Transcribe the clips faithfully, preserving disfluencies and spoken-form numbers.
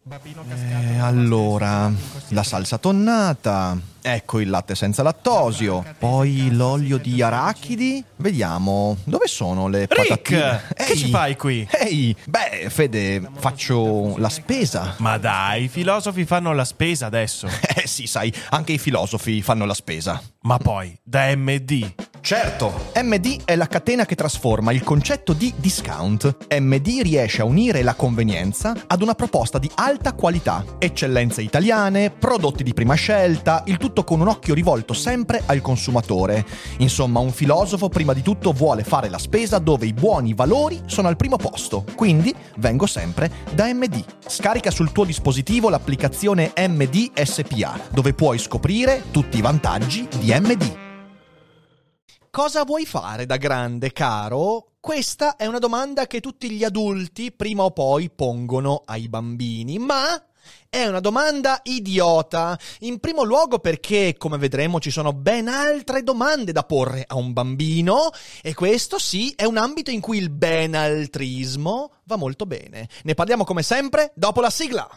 Eh, allora, la salsa tonnata, ecco il latte senza lattosio, poi l'olio di arachidi. Vediamo, dove sono le Rick, patatine? che Ehi, ci fai qui? Ehi, beh, Fede, faccio la spesa. Ma dai, i filosofi fanno la spesa adesso. Eh sì, sai, anche i filosofi fanno la spesa. Ma poi, da M D. Certo, M D è la catena che trasforma il concetto di discount. M D riesce a unire la convenienza ad una proposta di alta qualità, eccellenze italiane, prodotti di prima scelta, il tutto con un occhio rivolto sempre al consumatore. Insomma, un filosofo prima di tutto vuole fare la spesa dove i buoni valori sono al primo posto. Quindi vengo sempre da M D. Scarica sul tuo dispositivo l'applicazione M D S P A, dove puoi scoprire tutti i vantaggi di M D. Cosa vuoi fare da grande, caro? Questa è una domanda che tutti gli adulti prima o poi pongono ai bambini, ma è una domanda idiota. In primo luogo perché, come vedremo, ci sono ben altre domande da porre a un bambino e questo sì è un ambito in cui il benaltrismo va molto bene. Ne parliamo come sempre dopo la sigla.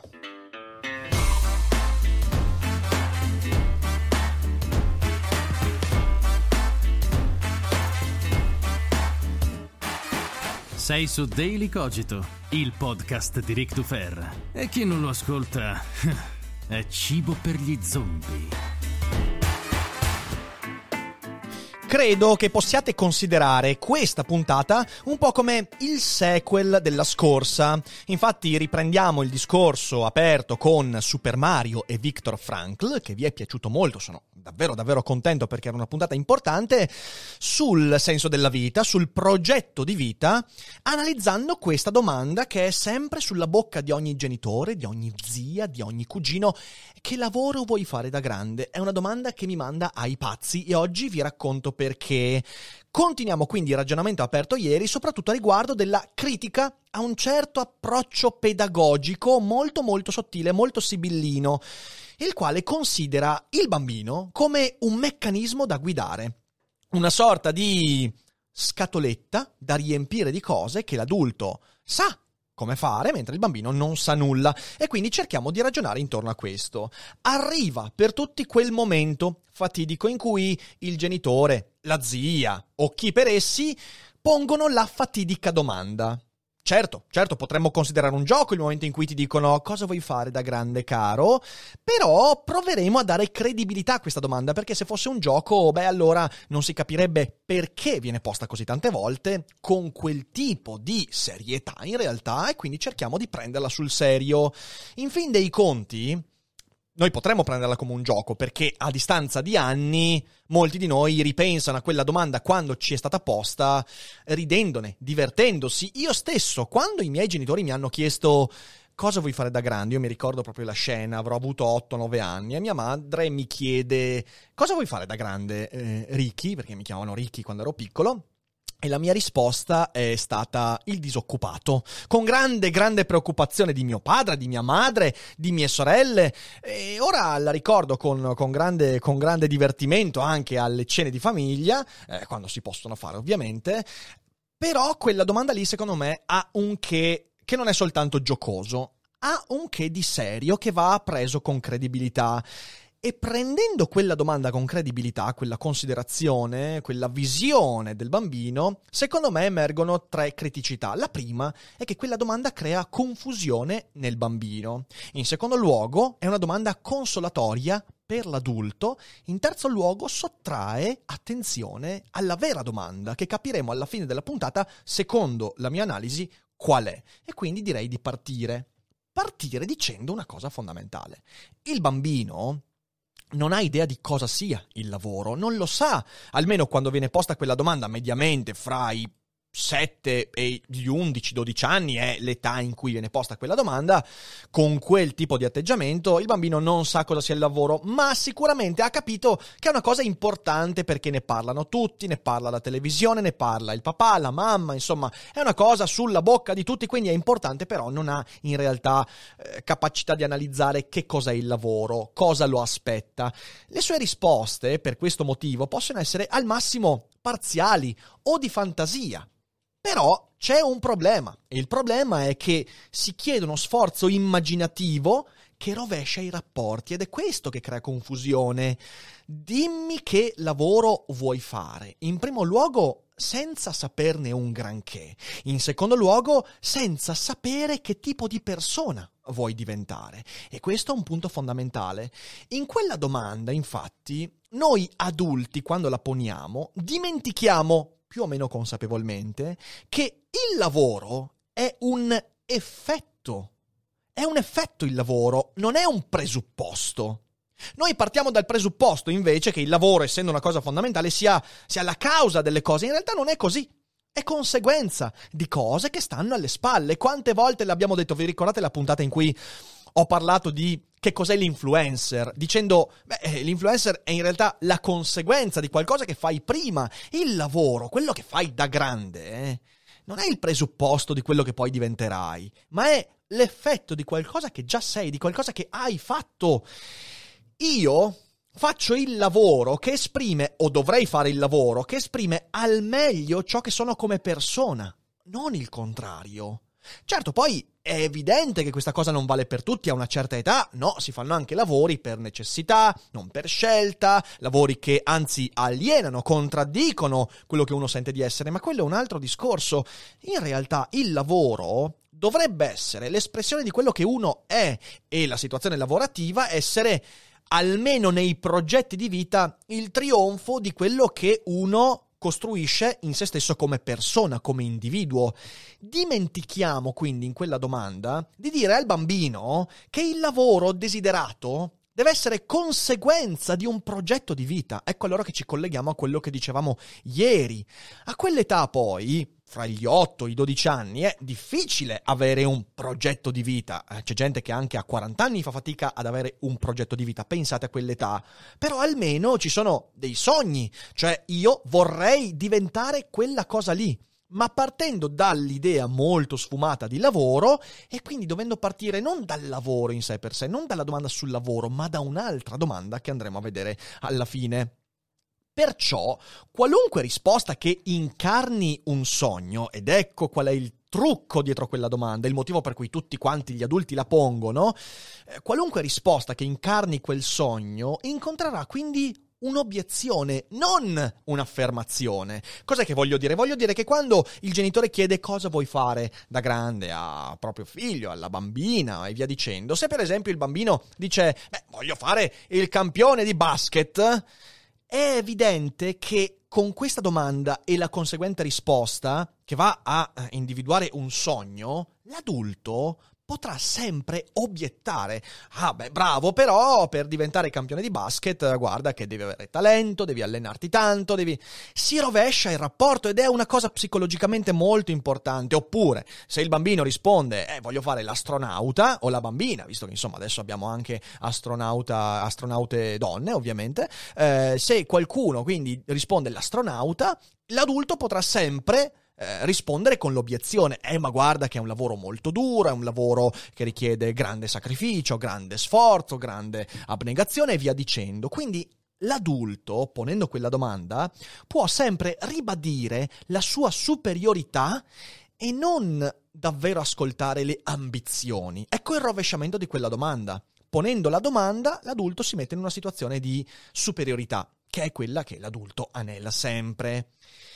Sei su Daily Cogito, il podcast di Rick Dufer. E chi non lo ascolta è cibo per gli zombie. Credo che possiate considerare questa puntata un po' come il sequel della scorsa. Infatti riprendiamo il discorso aperto con Super Mario e Viktor Frankl, che vi è piaciuto molto, sono davvero davvero contento perché era una puntata importante, sul senso della vita, sul progetto di vita, analizzando questa domanda che è sempre sulla bocca di ogni genitore, di ogni zia, di ogni cugino. Che lavoro vuoi fare da grande? È una domanda che mi manda ai pazzi e oggi vi racconto perché. Continuiamo quindi il ragionamento aperto ieri, soprattutto a riguardo della critica a un certo approccio pedagogico molto molto sottile, molto sibillino, il quale considera il bambino come un meccanismo da guidare, una sorta di scatoletta da riempire di cose che l'adulto sa come fare, mentre il bambino non sa nulla. E quindi cerchiamo di ragionare intorno a questo. Arriva per tutti quel momento fatidico in cui il genitore, la zia o chi per essi pongono la fatidica domanda. Certo, certo, potremmo considerare un gioco il momento in cui ti dicono cosa vuoi fare da grande, caro, però proveremo a dare credibilità a questa domanda, perché se fosse un gioco, beh, allora non si capirebbe perché viene posta così tante volte, con quel tipo di serietà in realtà, e quindi cerchiamo di prenderla sul serio. In fin dei conti, noi potremmo prenderla come un gioco, perché a distanza di anni molti di noi ripensano a quella domanda quando ci è stata posta, ridendone, divertendosi. Io stesso, quando i miei genitori mi hanno chiesto cosa vuoi fare da grande, io mi ricordo proprio la scena, avrò avuto otto nove anni, e mia madre mi chiede cosa vuoi fare da grande, eh, Ricky, perché mi chiamavano Ricky quando ero piccolo. E la mia risposta è stata il disoccupato, con grande, grande preoccupazione di mio padre, di mia madre, di mie sorelle. E ora la ricordo con, con, grande, con grande divertimento anche alle cene di famiglia, eh, quando si possono fare ovviamente. Però quella domanda lì secondo me ha un che, che non è soltanto giocoso, ha un che di serio che va preso con credibilità. E prendendo quella domanda con credibilità, quella considerazione, quella visione del bambino, secondo me emergono tre criticità. La prima è che quella domanda crea confusione nel bambino. In secondo luogo, è una domanda consolatoria per l'adulto. In terzo luogo, sottrae attenzione alla vera domanda, che capiremo alla fine della puntata, secondo la mia analisi, qual è. E quindi direi di partire. Partire dicendo una cosa fondamentale. Il bambino non ha idea di cosa sia il lavoro, non lo sa, almeno quando viene posta quella domanda mediamente fra i sette e gli undici dodici anni è l'età in cui viene posta quella domanda. Con quel tipo di atteggiamento il bambino non sa cosa sia il lavoro, ma sicuramente ha capito che è una cosa importante perché ne parlano tutti, ne parla la televisione, ne parla il papà, la mamma, insomma è una cosa sulla bocca di tutti, quindi è importante, però non ha in realtà eh, capacità di analizzare che cosa è il lavoro, cosa lo aspetta. Le sue risposte per questo motivo possono essere al massimo parziali o di fantasia. Però c'è un problema, e il problema è che si chiede uno sforzo immaginativo che rovescia i rapporti, ed è questo che crea confusione. Dimmi che lavoro vuoi fare. In primo luogo, senza saperne un granché. In secondo luogo, senza sapere che tipo di persona vuoi diventare. E questo è un punto fondamentale. In quella domanda, infatti, noi adulti, quando la poniamo, dimentichiamo, più o meno consapevolmente, che il lavoro è un effetto. È un effetto il lavoro, non è un presupposto. Noi partiamo dal presupposto invece che il lavoro, essendo una cosa fondamentale, sia, sia la causa delle cose. In realtà non è così. È conseguenza di cose che stanno alle spalle. Quante volte l'abbiamo detto? Vi ricordate la puntata in cui ho parlato di che cos'è l'influencer? Dicendo, beh, l'influencer è in realtà la conseguenza di qualcosa che fai prima. Il lavoro, quello che fai da grande, eh, non è il presupposto di quello che poi diventerai, ma è l'effetto di qualcosa che già sei, di qualcosa che hai fatto. Io faccio il lavoro che esprime, o dovrei fare il lavoro, che esprime al meglio ciò che sono come persona, non il contrario. Certo, poi è evidente che questa cosa non vale per tutti a una certa età, no, si fanno anche lavori per necessità, non per scelta, lavori che anzi alienano, contraddicono quello che uno sente di essere, ma quello è un altro discorso. In realtà il lavoro dovrebbe essere l'espressione di quello che uno è, e la situazione lavorativa essere, almeno nei progetti di vita, il trionfo di quello che uno costruisce in se stesso come persona, come individuo. Dimentichiamo quindi in quella domanda di dire al bambino che il lavoro desiderato deve essere conseguenza di un progetto di vita. Ecco allora che ci colleghiamo a quello che dicevamo ieri. A quell'età poi, fra gli otto e i dodici anni, è difficile avere un progetto di vita. C'è gente che anche a quaranta anni fa fatica ad avere un progetto di vita. Pensate a quell'età. Però almeno ci sono dei sogni. Cioè io vorrei diventare quella cosa lì, ma partendo dall'idea molto sfumata di lavoro, e quindi dovendo partire non dal lavoro in sé per sé, non dalla domanda sul lavoro, ma da un'altra domanda che andremo a vedere alla fine. Perciò, qualunque risposta che incarni un sogno, ed ecco qual è il trucco dietro quella domanda, il motivo per cui tutti quanti gli adulti la pongono, eh, qualunque risposta che incarni quel sogno incontrerà quindi un'obiezione, non un'affermazione. Cos'è che voglio dire? Voglio dire che quando il genitore chiede cosa vuoi fare da grande a proprio figlio, alla bambina e via dicendo, se per esempio il bambino dice beh, voglio fare il campione di basket, è evidente che con questa domanda e la conseguente risposta, che va a individuare un sogno, l'adulto potrà sempre obiettare. Ah beh, bravo, però per diventare campione di basket, guarda che devi avere talento, devi allenarti tanto, devi... Si rovescia il rapporto ed è una cosa psicologicamente molto importante. Oppure, se il bambino risponde, eh, voglio fare l'astronauta, o la bambina, visto che insomma adesso abbiamo anche astronauta, astronaute donne, ovviamente, eh, se qualcuno quindi risponde l'astronauta, l'adulto potrà sempre Eh, rispondere con l'obiezione, eh ma guarda che è un lavoro molto duro, è un lavoro che richiede grande sacrificio, grande sforzo, grande abnegazione e via dicendo. Quindi l'adulto, ponendo quella domanda, può sempre ribadire la sua superiorità e non davvero ascoltare le ambizioni. Ecco il rovesciamento di quella domanda. Ponendo la domanda, l'adulto si mette in una situazione di superiorità, che è quella che l'adulto anela sempre.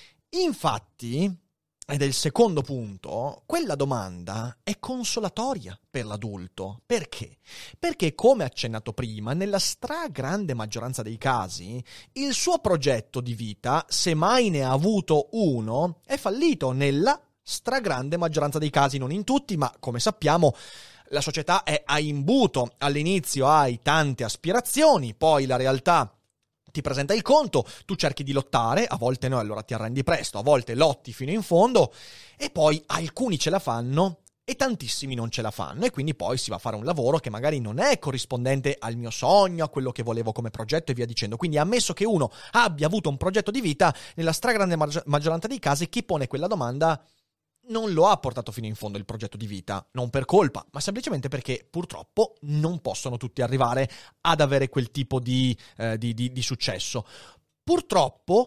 Infatti, ed è il secondo punto, quella domanda è consolatoria per l'adulto. Perché? Perché, come accennato prima, nella stragrande maggioranza dei casi, il suo progetto di vita, se mai ne ha avuto uno, è fallito nella stragrande maggioranza dei casi, non in tutti, ma come sappiamo la società è a imbuto. All'inizio hai tante aspirazioni, poi la realtà ti presenta il conto, tu cerchi di lottare, a volte no, allora ti arrendi presto, a volte lotti fino in fondo e poi alcuni ce la fanno e tantissimi non ce la fanno e quindi poi si va a fare un lavoro che magari non è corrispondente al mio sogno, a quello che volevo come progetto e via dicendo. Quindi ammesso che uno abbia avuto un progetto di vita, nella stragrande maggi- maggioranza dei casi chi pone quella domanda non lo ha portato fino in fondo il progetto di vita, non per colpa, ma semplicemente perché purtroppo non possono tutti arrivare ad avere quel tipo di, eh, di, di, di successo. Purtroppo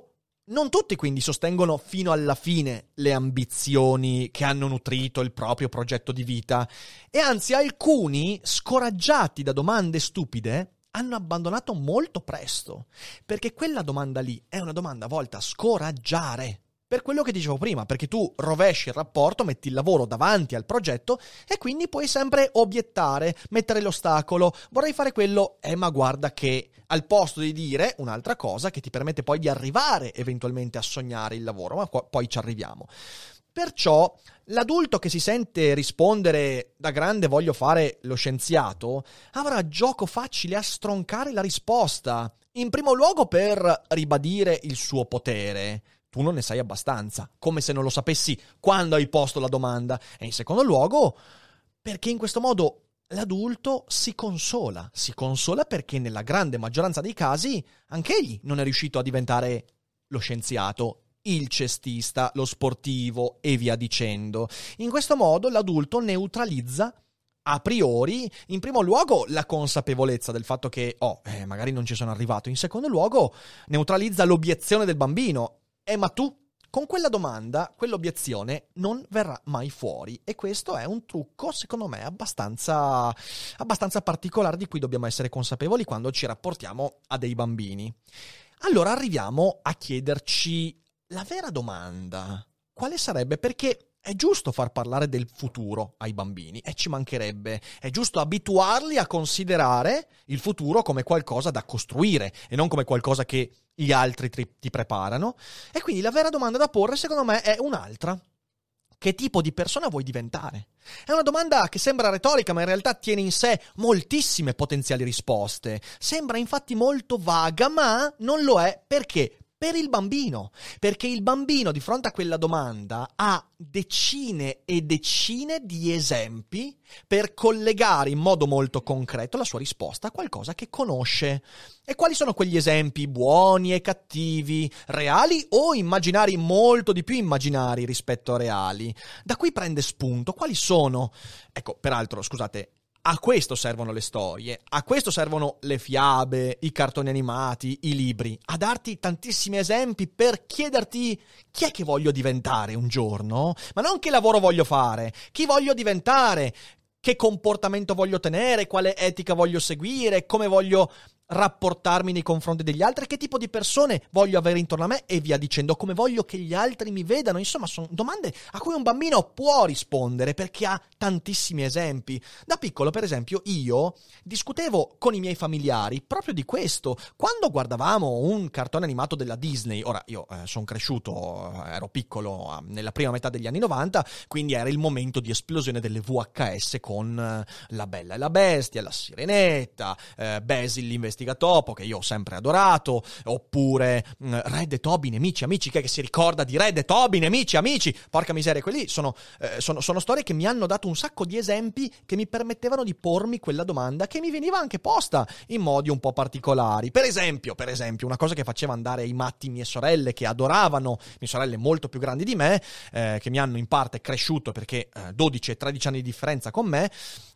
Non tutti quindi sostengono fino alla fine le ambizioni che hanno nutrito il proprio progetto di vita e anzi alcuni, scoraggiati da domande stupide, hanno abbandonato molto presto, perché quella domanda lì è una domanda volta a scoraggiare. Per quello che dicevo prima, perché tu rovesci il rapporto, metti il lavoro davanti al progetto e quindi puoi sempre obiettare, mettere l'ostacolo, vorrei fare quello, eh ma guarda che, al posto di dire un'altra cosa che ti permette poi di arrivare eventualmente a sognare il lavoro, ma qua, poi ci arriviamo. Perciò l'adulto che si sente rispondere da grande voglio fare lo scienziato avrà gioco facile a stroncare la risposta, in primo luogo per ribadire il suo potere. Tu non ne sai abbastanza, come se non lo sapessi quando hai posto la domanda. E in secondo luogo, perché in questo modo l'adulto si consola. Si consola perché nella grande maggioranza dei casi anche egli non è riuscito a diventare lo scienziato, il cestista, lo sportivo e via dicendo. In questo modo l'adulto neutralizza a priori, in primo luogo, la consapevolezza del fatto che, oh, eh, magari non ci sono arrivato. In secondo luogo, neutralizza l'obiezione del bambino. Eh, ma tu, con quella domanda, quell'obiezione non verrà mai fuori. E questo è un trucco, secondo me, abbastanza, abbastanza particolare di cui dobbiamo essere consapevoli quando ci rapportiamo a dei bambini. Allora arriviamo a chiederci la vera domanda. Quale sarebbe? Perché è giusto far parlare del futuro ai bambini, e ci mancherebbe. È giusto abituarli a considerare il futuro come qualcosa da costruire e non come qualcosa che gli altri ti, ti preparano. E quindi la vera domanda da porre, secondo me, è un'altra. Che tipo di persona vuoi diventare? È una domanda che sembra retorica, ma in realtà tiene in sé moltissime potenziali risposte. Sembra infatti molto vaga, ma non lo è. Perché? Per il bambino, perché il bambino di fronte a quella domanda ha decine e decine di esempi per collegare in modo molto concreto la sua risposta a qualcosa che conosce. E quali sono quegli esempi buoni e cattivi, reali o immaginari, molto di più immaginari rispetto a reali? Da qui prende spunto. Quali sono? Ecco, peraltro, scusate, a questo servono le storie, a questo servono le fiabe, i cartoni animati, i libri, a darti tantissimi esempi per chiederti chi è che voglio diventare un giorno, ma non che lavoro voglio fare, chi voglio diventare, che comportamento voglio tenere, quale etica voglio seguire, come voglio rapportarmi nei confronti degli altri, che tipo di persone voglio avere intorno a me e via dicendo, come voglio che gli altri mi vedano. Insomma, sono domande a cui un bambino può rispondere perché ha tantissimi esempi. Da piccolo, per esempio, io discutevo con i miei familiari proprio di questo. Quando guardavamo un cartone animato della Disney, ora io eh, sono cresciuto, ero piccolo eh, nella prima metà degli anni novanta, quindi era il momento di esplosione delle V H S con eh, La Bella e la Bestia, La Sirenetta, eh, Basil l'investigatore, Topo, che io ho sempre adorato, oppure mh, Red e Toby nemici amici. Chi è che si ricorda di Red e Toby nemici amici? Porca miseria, quelli sono, eh, sono, sono storie che mi hanno dato un sacco di esempi che mi permettevano di pormi quella domanda, che mi veniva anche posta in modi un po' particolari. Per esempio, per esempio, una cosa che faceva andare ai matti mie sorelle, che adoravano, mie sorelle molto più grandi di me, eh, che mi hanno in parte cresciuto perché eh, dodici e tredici anni di differenza con me,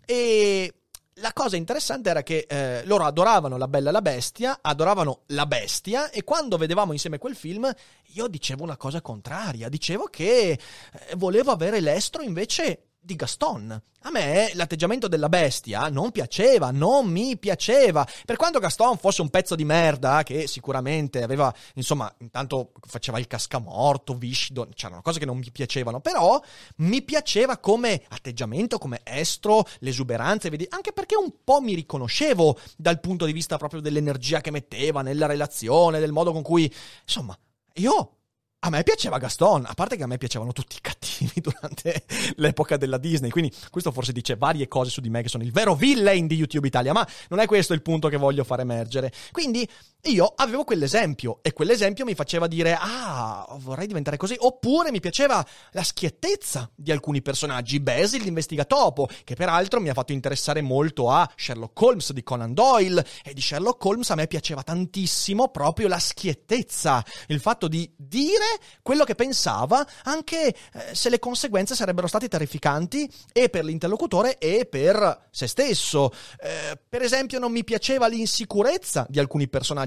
e la cosa interessante era che eh, loro adoravano La Bella e la Bestia, adoravano La Bestia, e quando vedevamo insieme quel film io dicevo una cosa contraria, dicevo che eh, volevo avere l'estro invece di Gaston. A me l'atteggiamento della bestia non piaceva, non mi piaceva. Per quanto Gaston fosse un pezzo di merda, che sicuramente aveva, insomma, intanto faceva il cascamorto, viscido, c'erano cose che non mi piacevano, però mi piaceva come atteggiamento, come estro, l'esuberanza, anche perché un po' mi riconoscevo dal punto di vista proprio dell'energia che metteva nella relazione, del modo con cui, insomma, io... A me piaceva Gaston, a parte che a me piacevano tutti i cattivi durante l'epoca della Disney, quindi questo forse dice varie cose su di me, che sono il vero villain di YouTube Italia, ma non è questo il punto che voglio far emergere. Quindi io avevo quell'esempio, e quell'esempio mi faceva dire ah, vorrei diventare così, oppure mi piaceva la schiettezza di alcuni personaggi, Basil l'investigatopo, che peraltro mi ha fatto interessare molto a Sherlock Holmes di Conan Doyle, e di Sherlock Holmes a me piaceva tantissimo proprio la schiettezza, il fatto di dire quello che pensava, anche eh, se le conseguenze sarebbero state terrificanti e per l'interlocutore e per se stesso. Eh, per esempio non mi piaceva l'insicurezza di alcuni personaggi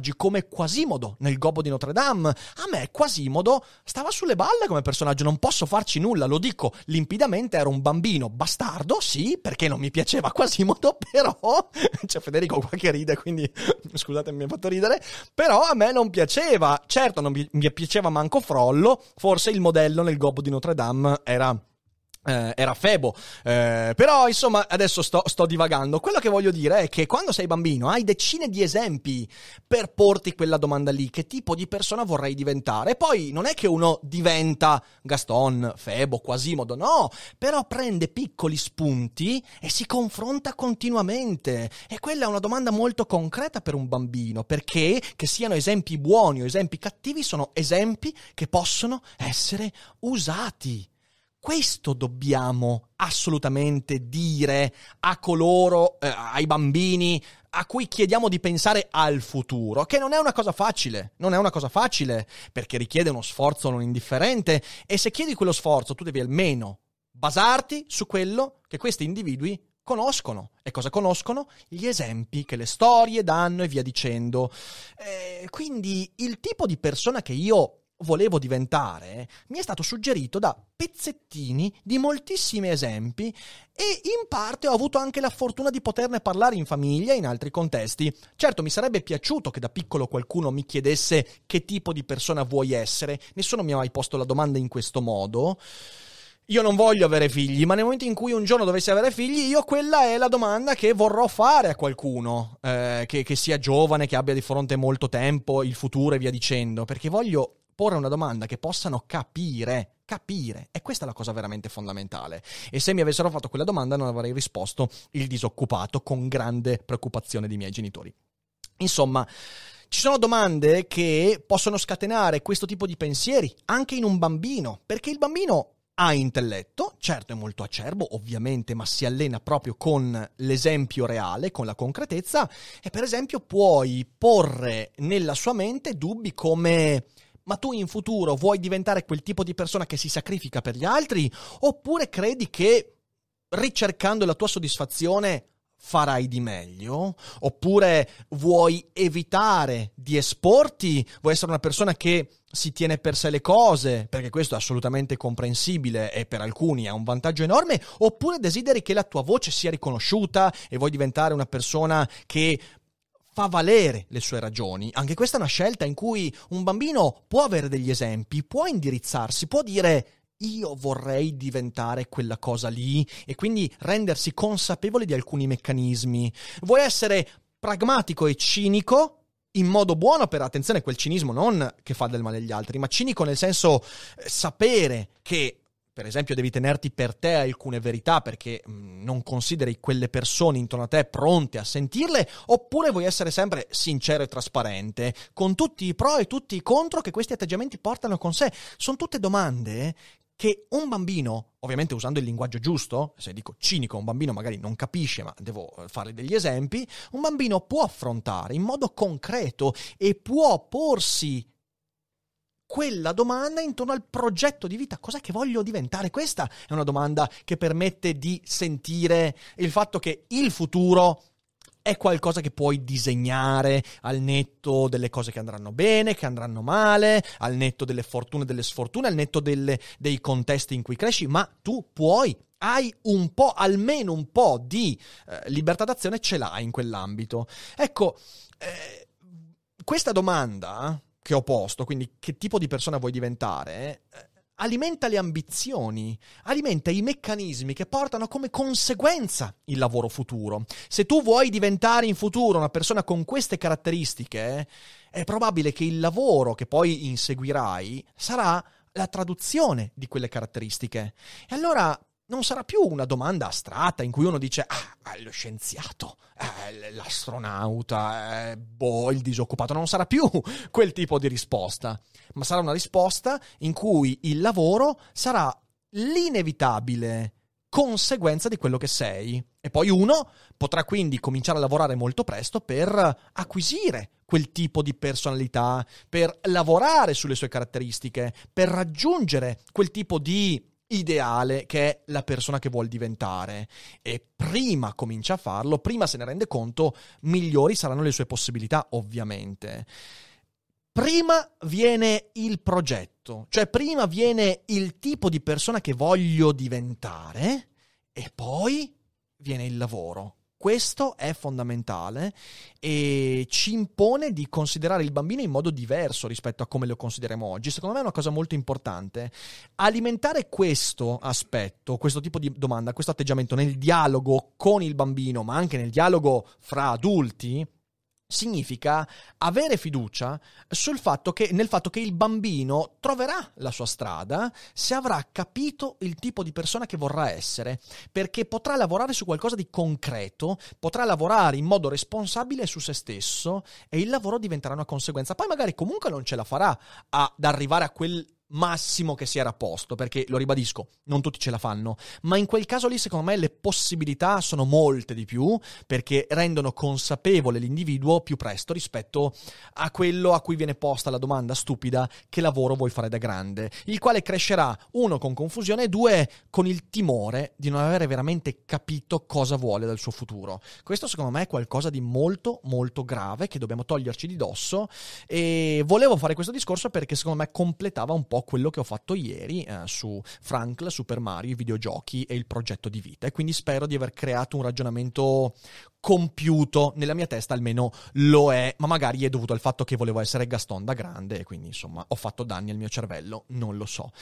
personaggi come Quasimodo nel Gobbo di Notre Dame. A me Quasimodo stava sulle balle come personaggio, non posso farci nulla, lo dico limpidamente, era un bambino bastardo, sì, perché non mi piaceva Quasimodo, però c'è Federico qua che ride, quindi scusate, mi ha fatto ridere, però a me non piaceva. Certo, non mi, mi piaceva manco Frollo, forse il modello nel Gobbo di Notre Dame era Eh, era Febo, eh, però insomma adesso sto, sto divagando. Quello che voglio dire è che quando sei bambino hai decine di esempi per porti quella domanda lì: che tipo di persona vorrei diventare? E poi non è che uno diventa Gaston, Febo, Quasimodo, no, però prende piccoli spunti e si confronta continuamente, e quella è una domanda molto concreta per un bambino, perché che siano esempi buoni o esempi cattivi sono esempi che possono essere usati. Questo dobbiamo assolutamente dire a coloro, eh, ai bambini a cui chiediamo di pensare al futuro, che non è una cosa facile, non è una cosa facile, perché richiede uno sforzo non indifferente, e se chiedi quello sforzo tu devi almeno basarti su quello che questi individui conoscono. E cosa conoscono? Gli esempi che le storie danno e via dicendo. Eh, quindi il tipo di persona che io volevo diventare mi è stato suggerito da pezzettini di moltissimi esempi, e in parte ho avuto anche la fortuna di poterne parlare in famiglia e in altri contesti. Certo, mi sarebbe piaciuto che da piccolo qualcuno mi chiedesse che tipo di persona vuoi essere. Nessuno mi ha mai posto la domanda in questo modo. Io non voglio avere figli, ma nel momento in cui un giorno dovessi avere figli, io quella è la domanda che vorrò fare a qualcuno, eh, che, che sia giovane, che abbia di fronte molto tempo, il futuro e via dicendo, perché voglio porre una domanda che possano capire, capire, e questa è la cosa veramente fondamentale. E se mi avessero fatto quella domanda non avrei risposto il disoccupato, con grande preoccupazione dei miei genitori. Insomma, ci sono domande che possono scatenare questo tipo di pensieri anche in un bambino, perché il bambino ha intelletto, certo è molto acerbo ovviamente, ma si allena proprio con l'esempio reale, con la concretezza, e per esempio puoi porre nella sua mente dubbi come: ma tu in futuro vuoi diventare quel tipo di persona che si sacrifica per gli altri? Oppure credi che ricercando la tua soddisfazione farai di meglio? Oppure vuoi evitare di esporti? Vuoi essere una persona che si tiene per sé le cose? Perché questo è assolutamente comprensibile e per alcuni ha un vantaggio enorme. Oppure desideri che la tua voce sia riconosciuta e vuoi diventare una persona che fa valere le sue ragioni? Anche questa è una scelta in cui un bambino può avere degli esempi, può indirizzarsi, può dire: io vorrei diventare quella cosa lì, e quindi rendersi consapevole di alcuni meccanismi. Vuoi essere pragmatico e cinico in modo buono, per, attenzione, quel cinismo non che fa del male agli altri, ma cinico nel senso eh, sapere che per esempio devi tenerti per te alcune verità perché mh, non consideri quelle persone intorno a te pronte a sentirle? Oppure vuoi essere sempre sincero e trasparente, con tutti i pro e tutti i contro che questi atteggiamenti portano con sé? Sono tutte domande che un bambino, ovviamente usando il linguaggio giusto, se dico cinico un bambino magari non capisce, ma devo fare degli esempi, un bambino può affrontare in modo concreto e può porsi quella domanda intorno al progetto di vita. Cos'è che voglio diventare? Questa è una domanda che permette di sentire il fatto che il futuro è qualcosa che puoi disegnare al netto delle cose che andranno bene, che andranno male, al netto delle fortune e delle sfortune, al netto delle, dei contesti in cui cresci, ma tu puoi, hai un po', almeno un po' di eh, libertà d'azione ce l'hai in quell'ambito. Ecco, eh, questa domanda che ho posto, quindi che tipo di persona vuoi diventare, eh, alimenta le ambizioni, alimenta i meccanismi che portano come conseguenza il lavoro futuro. Se tu vuoi diventare in futuro una persona con queste caratteristiche, è probabile che il lavoro che poi inseguirai sarà la traduzione di quelle caratteristiche. E allora non sarà più una domanda astratta in cui uno dice: ah, lo scienziato, eh, l'astronauta, eh, boh, il disoccupato. Non sarà più quel tipo di risposta, ma sarà una risposta in cui il lavoro sarà l'inevitabile conseguenza di quello che sei. E poi uno potrà quindi cominciare a lavorare molto presto per acquisire quel tipo di personalità, per lavorare sulle sue caratteristiche, per raggiungere quel tipo di ideale, che è la persona che vuol diventare, e prima comincia a farlo, prima se ne rende conto, migliori saranno le sue possibilità, ovviamente. Prima viene il progetto, cioè prima viene il tipo di persona che voglio diventare e poi viene il lavoro. Questo è fondamentale e ci impone di considerare il bambino in modo diverso rispetto a come lo consideriamo oggi. Secondo me è una cosa molto importante. Alimentare questo aspetto, questo tipo di domanda, questo atteggiamento nel dialogo con il bambino, ma anche nel dialogo fra adulti, significa avere fiducia sul fatto che, nel fatto che il bambino troverà la sua strada se avrà capito il tipo di persona che vorrà essere, perché potrà lavorare su qualcosa di concreto, potrà lavorare in modo responsabile su se stesso e il lavoro diventerà una conseguenza. Poi magari comunque non ce la farà ad arrivare a quel massimo che si era posto, perché, lo ribadisco, non tutti ce la fanno, ma in quel caso lì secondo me le possibilità sono molte di più, perché rendono consapevole l'individuo più presto rispetto a quello a cui viene posta la domanda stupida: che lavoro vuoi fare da grande? Il quale crescerà, uno, con confusione, e due, con il timore di non avere veramente capito cosa vuole dal suo futuro. Questo secondo me è qualcosa di molto molto grave che dobbiamo toglierci di dosso, e volevo fare questo discorso perché secondo me completava un po' quello che ho fatto ieri eh, su Frank, Super Mario, i videogiochi e il progetto di vita, e quindi spero di aver creato un ragionamento compiuto. Nella mia testa almeno lo è, ma magari è dovuto al fatto che volevo essere Gaston da grande e quindi insomma ho fatto danni al mio cervello, non lo so.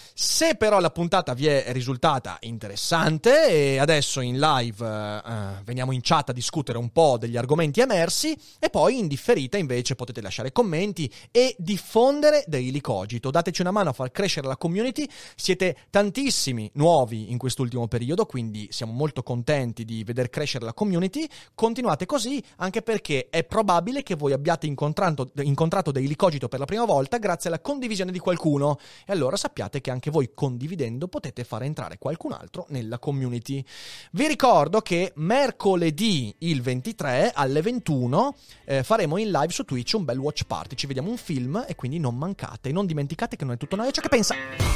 Se però la puntata vi è risultata interessante, e adesso in live eh, veniamo in chat a discutere un po' degli argomenti emersi, e poi in differita invece potete lasciare commenti e diffondere Daily Cogito. Dateci una mano a far crescere la community, siete tantissimi nuovi in quest'ultimo periodo, quindi siamo molto contenti di veder crescere la community. Continuate così, anche perché è probabile che voi abbiate incontrato, incontrato Daily Cogito per la prima volta grazie alla condivisione di qualcuno, e allora sappiate che anche voi condividendo potete fare entrare qualcun altro nella community. Vi ricordo che mercoledì il ventitré alle ventuno eh, faremo in live su Twitch un bel watch party, ci vediamo un film e quindi non mancate, non dimenticate che non è tutto noia ciò che pensa.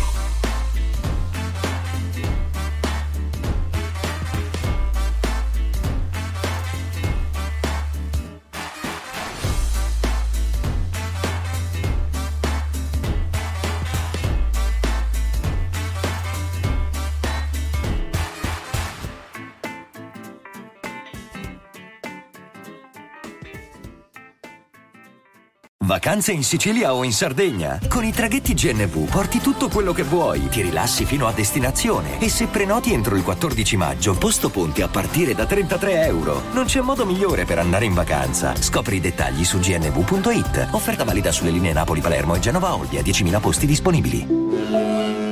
Vacanze in Sicilia o in Sardegna? Con i traghetti G N V porti tutto quello che vuoi, ti rilassi fino a destinazione, e se prenoti entro il quattordici maggio, posto ponti a partire da trentatré euro. Non c'è modo migliore per andare in vacanza. Scopri i dettagli su g n v punto i t. Offerta valida sulle linee Napoli-Palermo e Genova-Olbia, diecimila posti disponibili.